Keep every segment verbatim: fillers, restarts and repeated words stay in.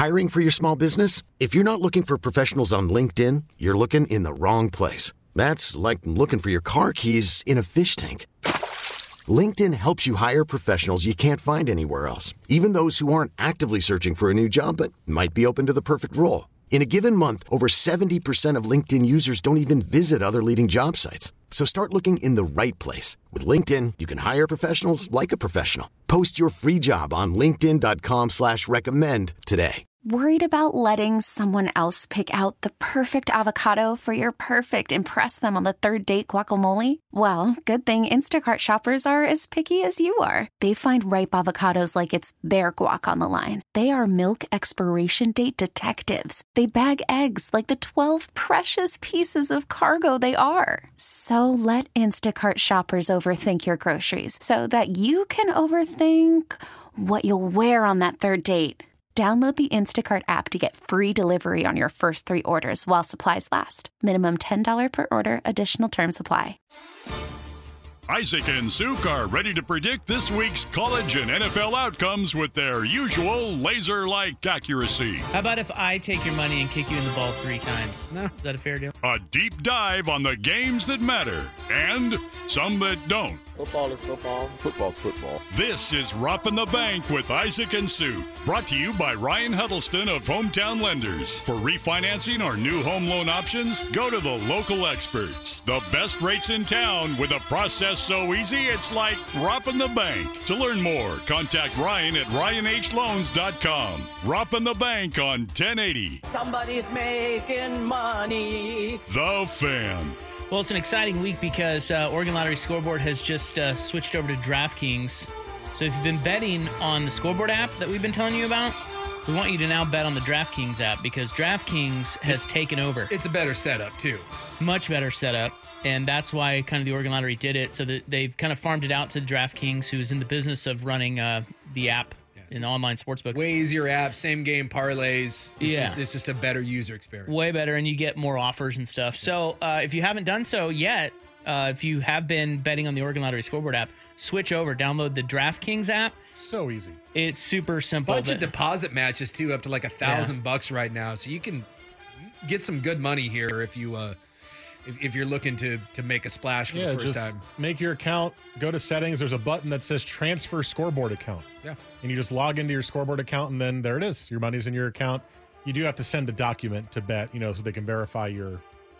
Hiring for your small business? If you're not looking for professionals on LinkedIn, you're looking in the wrong place. That's like looking for your car keys in a fish tank. LinkedIn helps you hire professionals you can't find anywhere else, even those who aren't actively searching for a new job but might be open to the perfect role. In a given month, over seventy percent of LinkedIn users don't even visit other leading job sites. So start looking in the right place. With LinkedIn, you can hire professionals like a professional. Post your free job on linkedin.com slash recommend today. Worried about letting someone else pick out the perfect avocado for your perfect impress them on the third date guacamole? Well, good thing Instacart shoppers are as picky as you are. They find ripe avocados like it's their guac on the line. They are milk expiration date detectives. They bag eggs like the twelve precious pieces of cargo they are. So let Instacart shoppers overthink your groceries so that you can overthink what you'll wear on that third date. Download the Instacart app to get free delivery on your first three orders while supplies last. Minimum ten dollars per order. Additional terms apply. Isaac and Suk are ready to predict this week's college and N F L outcomes with their usual laser-like accuracy. How about if I take your money and kick you in the balls three times? No. Is that a fair deal? A deep dive on the games that matter and some that don't. Football is football. Football's football. This is Roppin' the Bank with Isaac and Sue. Brought to you by Ryan Huddleston of Hometown Lenders. For refinancing or new home loan options, go to the local experts. The best rates in town with a process so easy it's like robbing the bank. To learn more, contact Ryan at ryan h loans dot com. Roppin' the Bank on ten eighty. Somebody's making money. The Fan. Well, it's an exciting week because uh, Oregon Lottery Scoreboard has just uh, switched over to DraftKings. So if you've been betting on the Scoreboard app that we've been telling you about, we want you to now bet on the DraftKings app because DraftKings has taken over. It's a better setup, too. Much better setup. And that's why kind of the Oregon Lottery did it. So that they've kind of farmed it out to DraftKings, who is in the business of running uh, the app in the online sportsbooks. Way easier app, same game parlays. It's yeah. Just, it's just a better user experience. Way better, and you get more offers and stuff. So uh, if you haven't done so yet, uh, if you have been betting on the Oregon Lottery Scoreboard app, switch over, download the DraftKings app. So easy. It's super simple. Bunch of deposit matches, too, up to like a thousand yeah. bucks right now. So you can get some good money here if you... Uh, If, if you're looking to to make a splash for yeah, the first just time. Make your account, go to settings. There's a button that says transfer scoreboard account. Yeah. And you just log into your scoreboard account, and then there it is. Your money's in your account. You do have to send a document to bet, you know, so they can verify your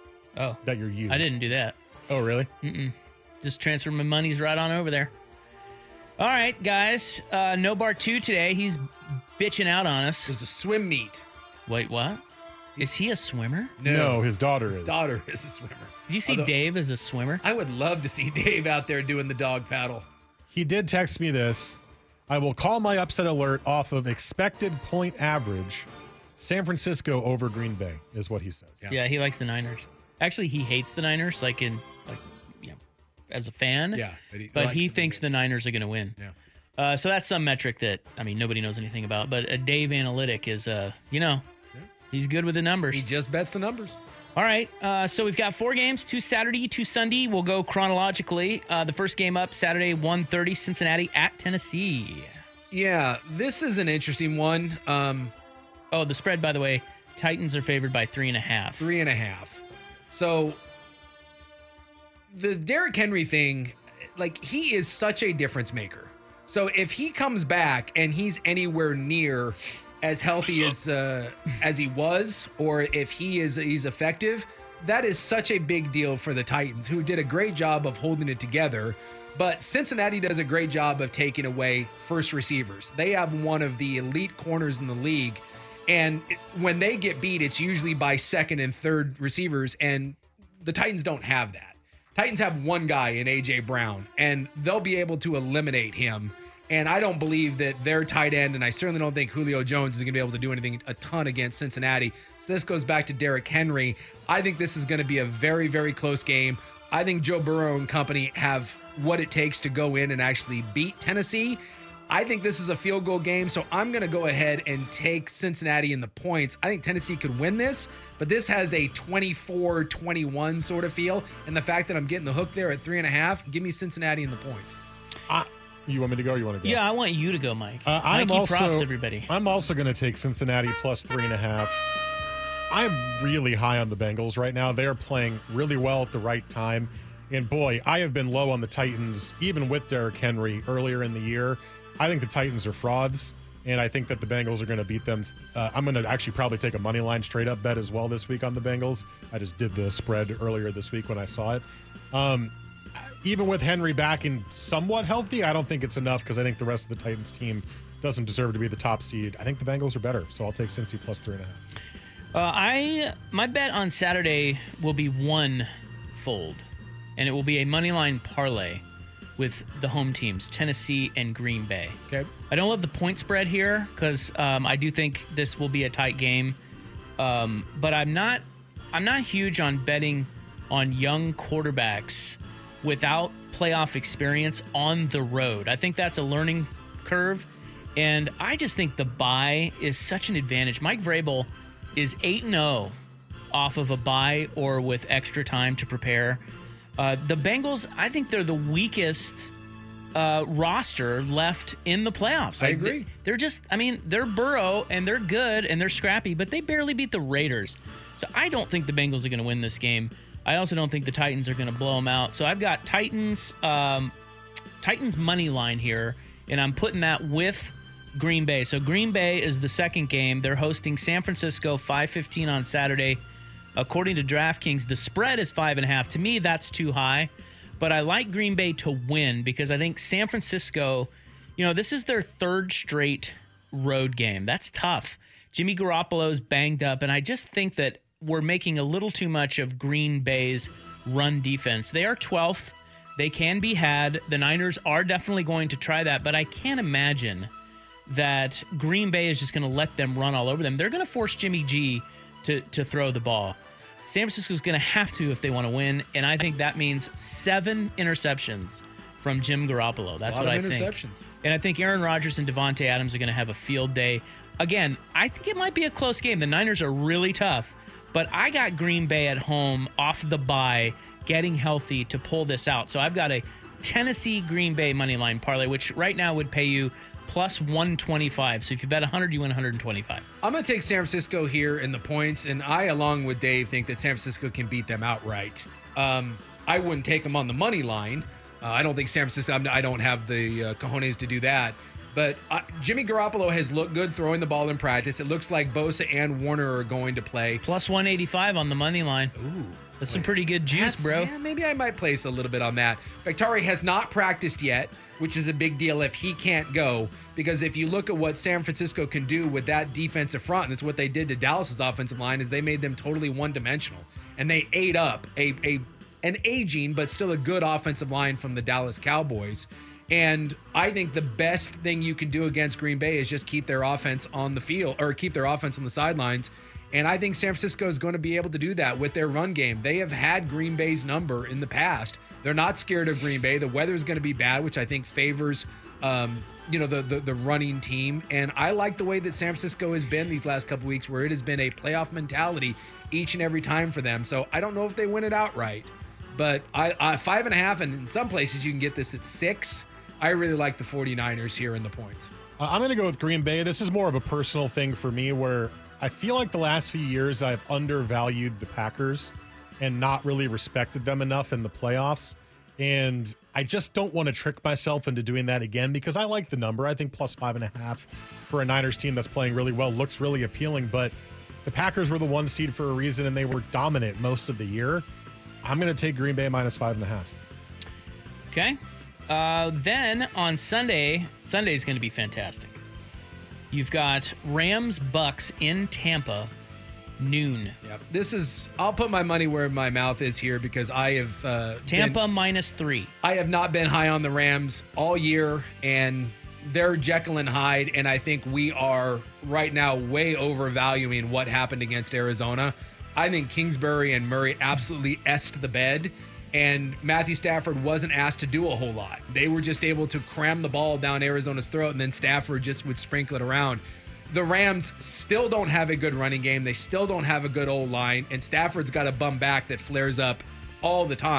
oh that you're you. I didn't do that. Oh, really? Mm-mm. Just transfer my monies right on over there. All right, guys. Uh, no bar two today. He's bitching out on us. There's a swim meet. Wait, what? Is he a swimmer? No, no his daughter his is. His daughter is a swimmer. Did you see Although, Dave as a swimmer? I would love to see Dave out there doing the dog paddle. He did text me this. I will call my upset alert off of expected point average. San Francisco over Green Bay is what he says. Yeah, yeah he likes the Niners. Actually, he hates the Niners, like in like you know, as a fan. Yeah, but he, but he thinks the Niners are going to win. Yeah. Uh, so that's some metric that I mean nobody knows anything about. But a Dave analytic is uh you know. He's good with the numbers. He just bets the numbers. All right. Uh, so we've got four games, two Saturday, two Sunday. We'll go chronologically. Uh, the first game up Saturday, one thirty, Cincinnati at Tennessee. Yeah, this is an interesting one. Um, oh, the spread, by the way, Titans are favored by three and a half. Three and a half. So the Derrick Henry thing, like, he is such a difference maker. So if he comes back and he's anywhere near as healthy as uh, as he was, or if he is he's effective, that is such a big deal for the Titans, who did a great job of holding it together. But Cincinnati does a great job of taking away first receivers. They have one of the elite corners in the league, and when they get beat, it's usually by second and third receivers, and the Titans don't have that. Titans have one guy in A J Brown, and they'll be able to eliminate him. And I don't believe that their tight end, and I certainly don't think Julio Jones is going to be able to do anything a ton against Cincinnati. So this goes back to Derrick Henry. I think this is going to be a very, very close game. I think Joe Burrow and company have what it takes to go in and actually beat Tennessee. I think this is a field goal game, so I'm going to go ahead and take Cincinnati in the points. I think Tennessee could win this, but this has a twenty-four twenty-one sort of feel. And the fact that I'm getting the hook there at three and a half, give me Cincinnati in the points. I- You want me to go or you want to go? Yeah, I want you to go, Mike. Uh, I'm Mikey also, props, everybody. I'm also going to take Cincinnati plus three and a half. I'm really high on the Bengals right now. They are playing really well at the right time. And boy, I have been low on the Titans, even with Derrick Henry earlier in the year. I think the Titans are frauds, and I think that the Bengals are going to beat them. Uh, I'm going to actually probably take a money line straight up bet as well this week on the Bengals. I just did the spread earlier this week when I saw it. Um, even with Henry back and somewhat healthy, I don't think it's enough because I think the rest of the Titans team doesn't deserve to be the top seed. I think the Bengals are better, so I'll take Cincy plus three and a half. Uh, I my bet on Saturday will be one fold, and it will be a money line parlay with the home teams, Tennessee and Green Bay. Okay. I don't love the point spread here because um, I do think this will be a tight game, um, but I'm not I'm not huge on betting on young quarterbacks without playoff experience on the road. I think that's a learning curve, and I just think the bye is such an advantage. Mike Vrabel is eight and oh off of a bye or with extra time to prepare. Uh, the Bengals, I think they're the weakest uh, roster left in the playoffs. I Like, agree. They're just, I mean, they're Burrow and they're good and they're scrappy, but they barely beat the Raiders. So I don't think the Bengals are going to win this game. I also don't think the Titans are going to blow them out. So I've got Titans, um, Titans money line here, and I'm putting that with Green Bay. So Green Bay is the second game. They're hosting San Francisco five fifteen on Saturday. According to DraftKings, the spread is five and a half. To me, that's too high. But I like Green Bay to win because I think San Francisco, you know, this is their third straight road game. That's tough. Jimmy Garoppolo's banged up, and I just think that we're making a little too much of Green Bay's run defense. They are twelfth. They can be had. The Niners are definitely going to try that, but I can't imagine that Green Bay is just going to let them run all over them. They're going to force Jimmy G to, to throw the ball. San Francisco's going to have to if they want to win, and I think that means seven interceptions from Jim Garoppolo. That's a lot what of I interceptions. think. And I think Aaron Rodgers and Devontae Adams are going to have a field day. Again, I think it might be a close game. The Niners are really tough, but I got Green Bay at home off the bye, getting healthy to pull this out. So I've got a Tennessee Green Bay money line parlay, which right now would pay you plus one twenty-five. So if you bet one hundred, you win one twenty-five. I'm going to take San Francisco here in the points, and I, along with Dave, think that San Francisco can beat them outright. Um, I wouldn't take them on the money line. Uh, I don't think San Francisco, I'm, I don't have the uh, cojones to do that. But uh, Jimmy Garoppolo has looked good throwing the ball in practice. It looks like Bosa and Warner are going to play. Plus one eighty-five on the money line. Ooh. That's some pretty good juice, That's- bro. Yeah, maybe I might place a little bit on that. Bakhtiari has not practiced yet, which is a big deal if he can't go. Because if you look at what San Francisco can do with that defensive front, and that's what they did to Dallas's offensive line, is they made them totally one-dimensional. And they ate up a, a an aging but still a good offensive line from the Dallas Cowboys. And I think the best thing you can do against Green Bay is just keep their offense on the field, or keep their offense on the sidelines. And I think San Francisco is going to be able to do that with their run game. They have had Green Bay's number in the past. They're not scared of Green Bay. The weather is going to be bad, which I think favors, um, you know, the, the the running team. And I like the way that San Francisco has been these last couple weeks, where it has been a playoff mentality each and every time for them. So I don't know if they win it outright, but I, I five and a half, and in some places you can get this at six. I really like the 49ers here in the points. Uh, I'm going to go with Green Bay. This is more of a personal thing for me, where I feel like the last few years I've undervalued the Packers and not really respected them enough in the playoffs. And I just don't want to trick myself into doing that again, because I like the number. I think plus five and a half for a Niners team that's playing really well looks really appealing. But the Packers were the one seed for a reason, and they were dominant most of the year. I'm going to take Green Bay minus five and a half. Okay. Uh, then on Sunday, Sunday is going to be fantastic. You've got Rams Bucks in Tampa, noon. Yep. This is, I'll put my money where my mouth is here, because I have uh, Tampa been, minus three. I have not been high on the Rams all year, and they're Jekyll and Hyde, and I think we are right now way overvaluing what happened against Arizona. I think Kingsbury and Murray absolutely est the bed, and Matthew Stafford wasn't asked to do a whole lot. They were just able to cram the ball down Arizona's throat, and then Stafford just would sprinkle it around. The Rams still don't have a good running game. They still don't have a good old line, and Stafford's got a bum back that flares up all the time.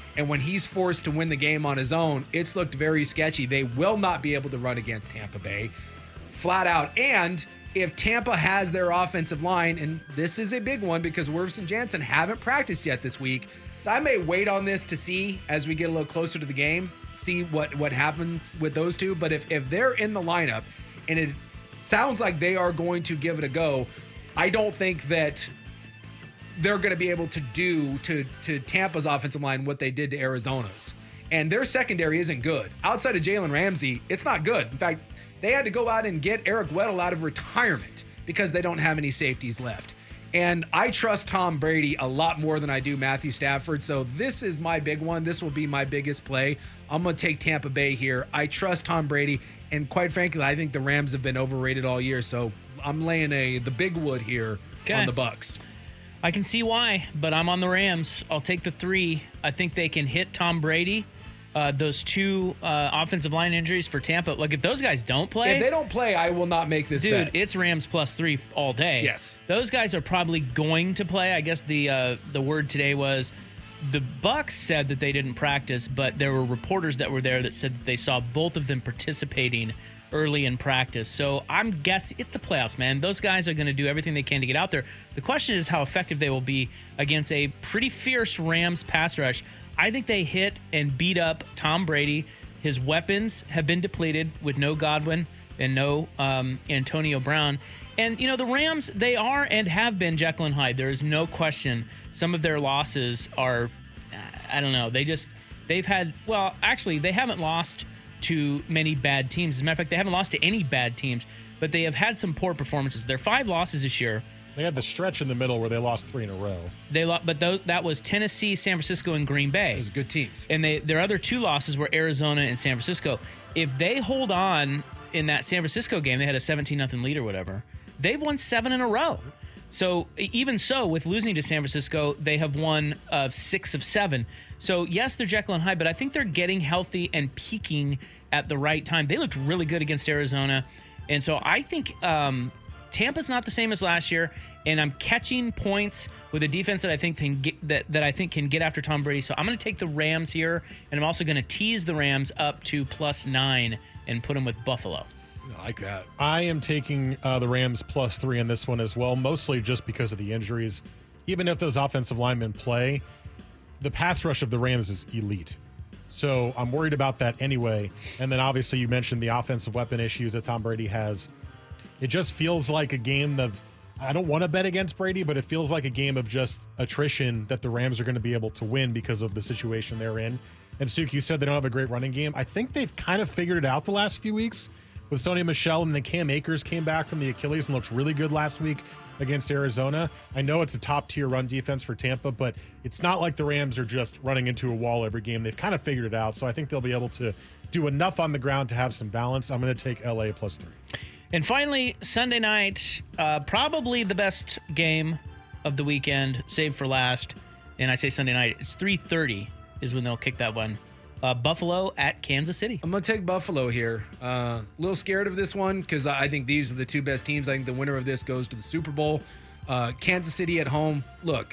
And when he's forced to win the game on his own, it's looked very sketchy. They will not be able to run against Tampa Bay flat out. And if Tampa has their offensive line, and this is a big one because Wirfs and Jansen haven't practiced yet this week, so I may wait on this to see as we get a little closer to the game, see what, what happened with those two. But if, if they're in the lineup and it sounds like they are going to give it a go, I don't think that they're going to be able to do to, to Tampa's offensive line what they did to Arizona's. And their secondary isn't good. Outside of Jalen Ramsey, it's not good. In fact, they had to go out and get Eric Weddle out of retirement because they don't have any safeties left. And I trust Tom Brady a lot more than I do Matthew Stafford. So this is my big one. This will be my biggest play. I'm going to take Tampa Bay here. I trust Tom Brady. And quite frankly, I think the Rams have been overrated all year. So I'm laying a the big wood here okay. on the Bucs. I can see why, but I'm on the Rams. I'll take the three. I think they can hit Tom Brady. Uh, those two uh, offensive line injuries for Tampa. Like, if those guys don't play... If they don't play, I will not make this dude, bet. Dude, it's Rams plus three all day. Yes. Those guys are probably going to play. I guess the uh, the word today was the Bucs said that they didn't practice, but there were reporters that were there that said that they saw both of them participating early in practice. So I'm guessing it's the playoffs, man. Those guys are going to do everything they can to get out there. The question is how effective they will be against a pretty fierce Rams pass rush. I think they hit and beat up Tom Brady. His weapons have been depleted with no Godwin and no um, Antonio Brown. And, you know, the Rams, they are and have been Jekyll and Hyde. There is no question. Some of their losses are, I don't know, they just, they've had, well, actually, they haven't lost to many bad teams. As a matter of fact, they haven't lost to any bad teams, but they have had some poor performances. Their five losses this year. They had the stretch in the middle where they lost three in a row. They lost, but those, that was Tennessee, San Francisco, and Green Bay. Those good teams. And they their other two losses were Arizona and San Francisco. If they hold on in that San Francisco game, they had a seventeen nothing lead or whatever. They've won seven in a row. So even so, with losing to San Francisco, they have won uh, six of seven. So yes, they're Jekyll and Hyde, but I think they're getting healthy and peaking at the right time. They looked really good against Arizona. And so I think um, Tampa's not the same as last year, and I'm catching points with a defense that I think can get that, that I think can get after Tom Brady. So I'm going to take the Rams here, and I'm also going to tease the Rams up to plus nine and put them with Buffalo. I like that. I am taking uh, the Rams plus three in this one as well, mostly just because of the injuries. Even if those offensive linemen play, the pass rush of the Rams is elite. So I'm worried about that anyway. And then obviously you mentioned the offensive weapon issues that Tom Brady has. It just feels like a game of, I don't want to bet against Brady, but it feels like a game of just attrition that the Rams are going to be able to win because of the situation they're in. And Stu, you said they don't have a great running game. I think they've kind of figured it out the last few weeks with Sony Michel, and then Cam Akers came back from the Achilles and looked really good last week against Arizona. I know it's a top-tier run defense for Tampa, but it's not like the Rams are just running into a wall every game. They've kind of figured it out, so I think they'll be able to do enough on the ground to have some balance. I'm going to take L A plus three. And finally, Sunday night, uh, probably the best game of the weekend, saved for last. And I say Sunday night, it's three thirty is when they'll kick that one. Uh, Buffalo at Kansas City. I'm going to take Buffalo here. A uh, little scared of this one because I think these are the two best teams. I think the winner of this goes to the Super Bowl. Uh, Kansas City at home. Look,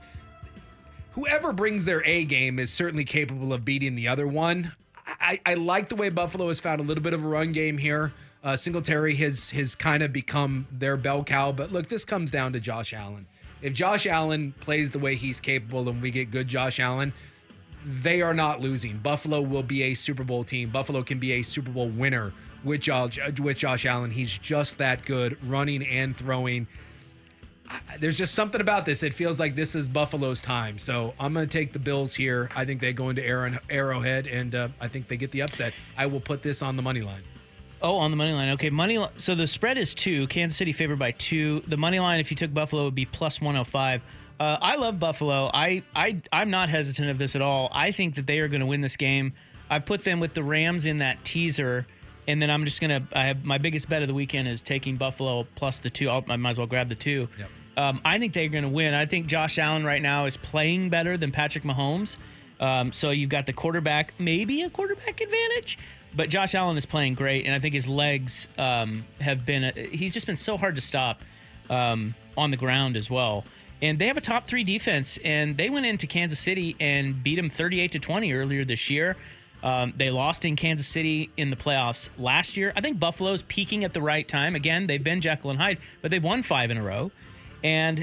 whoever brings their A game is certainly capable of beating the other one. I, I like the way Buffalo has found a little bit of a run game here. Uh, Singletary has, has kind of become their bell cow. But look, this comes down to Josh Allen. If Josh Allen plays the way he's capable and we get good Josh Allen, they are not losing. Buffalo will be a Super Bowl team. Buffalo can be a Super Bowl winner with Josh, with Josh Allen. He's just that good, running and throwing. There's just something about this. It feels like this is Buffalo's time. So I'm going to take the Bills here. I think they go into Arrowhead, and uh, I think they get the upset. I will put this on the money line. Oh, on the money line. Okay, money. Li- so the spread is two. Kansas City favored by two. The money line, if you took Buffalo, would be plus one oh five. Uh, I love Buffalo. I, I, I'm not hesitant of this at all. I think that they are going to win this game. I put them with the Rams in that teaser, and then I'm just going to – I have my biggest bet of the weekend is taking Buffalo plus the two. I'll, I might as well grab the two. Yep. Um, I think they're going to win. I think Josh Allen right now is playing better than Patrick Mahomes. Um, so you've got the quarterback, maybe a quarterback advantage, but Josh Allen is playing great, and I think his legs um, have been – he's just been so hard to stop um, on the ground as well. And they have a top three defense, and they went into Kansas City and beat them thirty-eight to twenty earlier this year. Um, they lost in Kansas City in the playoffs last year. I think Buffalo's peaking at the right time. Again, they've been Jekyll and Hyde, but they've won five in a row. And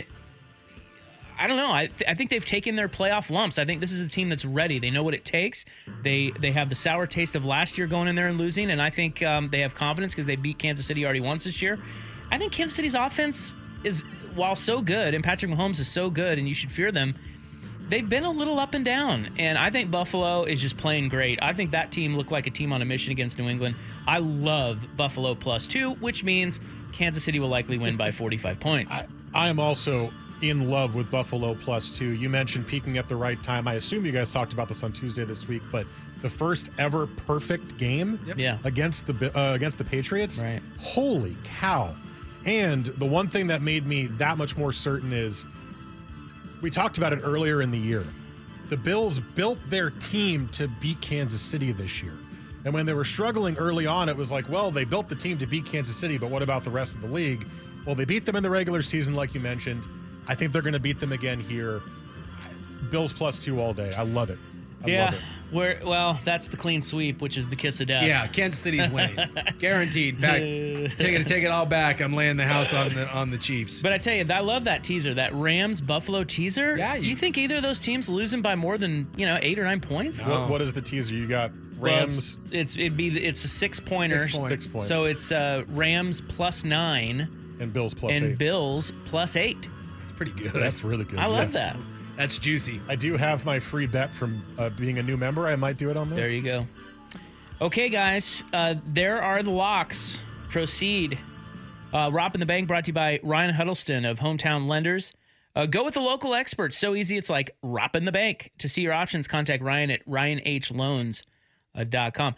I don't know. I, th- I think they've taken their playoff lumps. I think this is a team that's ready. They know what it takes. They they have the sour taste of last year going in there and losing, and I think um, they have confidence because they beat Kansas City already once this year. I think Kansas City's offense is, while so good, and Patrick Mahomes is so good, and you should fear them, they've been a little up and down, and I think Buffalo is just playing great. I think that team looked like a team on a mission against New England. I love Buffalo plus two, which means Kansas City will likely win by forty-five points. I, I am also in love with Buffalo plus two. You mentioned peaking at the right time. I assume you guys talked about this on Tuesday this week, but the first ever perfect game Yep. Yeah. against the uh, against the Patriots. Right. Holy cow. And the one thing that made me that much more certain is we talked about it earlier in the year. The Bills built their team to beat Kansas City this year. And when they were struggling early on, it was like, well, they built the team to beat Kansas City, but what about the rest of the league? Well, they beat them in the regular season, like you mentioned. I think they're going to beat them again here. Bills plus two all day. I love it. I yeah. love it. We're, well, that's the clean sweep, which is the kiss of death. Yeah, Kansas City's winning. Guaranteed. In fact, take it, take it all back. I'm laying the house on the on the Chiefs. But I tell you, I love that teaser, that Rams-Buffalo teaser. Yeah, you, you think either of those teams losing by more than, you know, eight or nine points? No. What, what is the teaser? You got Rams. Well, it's, it's it'd be it's a six pointer. Six points. Six points. So it's uh, Rams plus nine and Bills plus and eight. Bills plus eight. That's pretty good. That's really good. I love Yes. that. That's juicy. I do have my free bet from uh, being a new member. I might do it on there. There you go. Okay, guys, uh, there are the locks. Proceed. Uh, Rop in the Bank brought to you by Ryan Huddleston of Hometown Lenders. Uh, go with the local experts. So easy, it's like Rop in the Bank. To see your options, contact Ryan at ryan h loans dot com.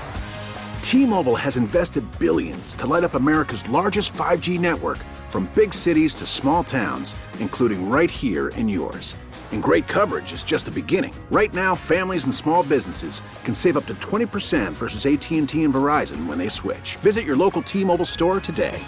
T-Mobile has invested billions to light up America's largest five G network, from big cities to small towns, including right here in yours. And great coverage is just the beginning. Right now, families and small businesses can save up to twenty percent versus A T and T and Verizon when they switch. Visit your local T-Mobile store today.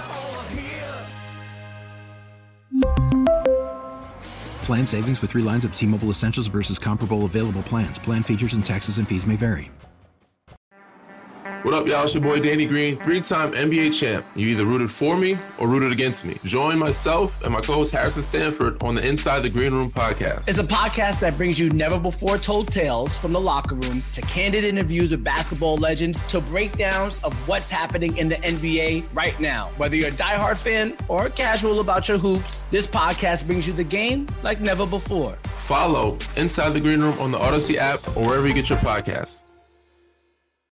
Plan savings with three lines of T-Mobile Essentials versus comparable available plans. Plan features and taxes and fees may vary. What up, y'all? It's your boy Danny Green, three-time N B A champ. You either rooted for me or rooted against me. Join myself and my co-host Harrison Sanford on the Inside the Green Room podcast. It's a podcast that brings you never-before-told tales from the locker room to candid interviews with basketball legends to breakdowns of what's happening in the N B A right now. Whether you're a diehard fan or casual about your hoops, this podcast brings you the game like never before. Follow Inside the Green Room on the Odyssey app or wherever you get your podcasts.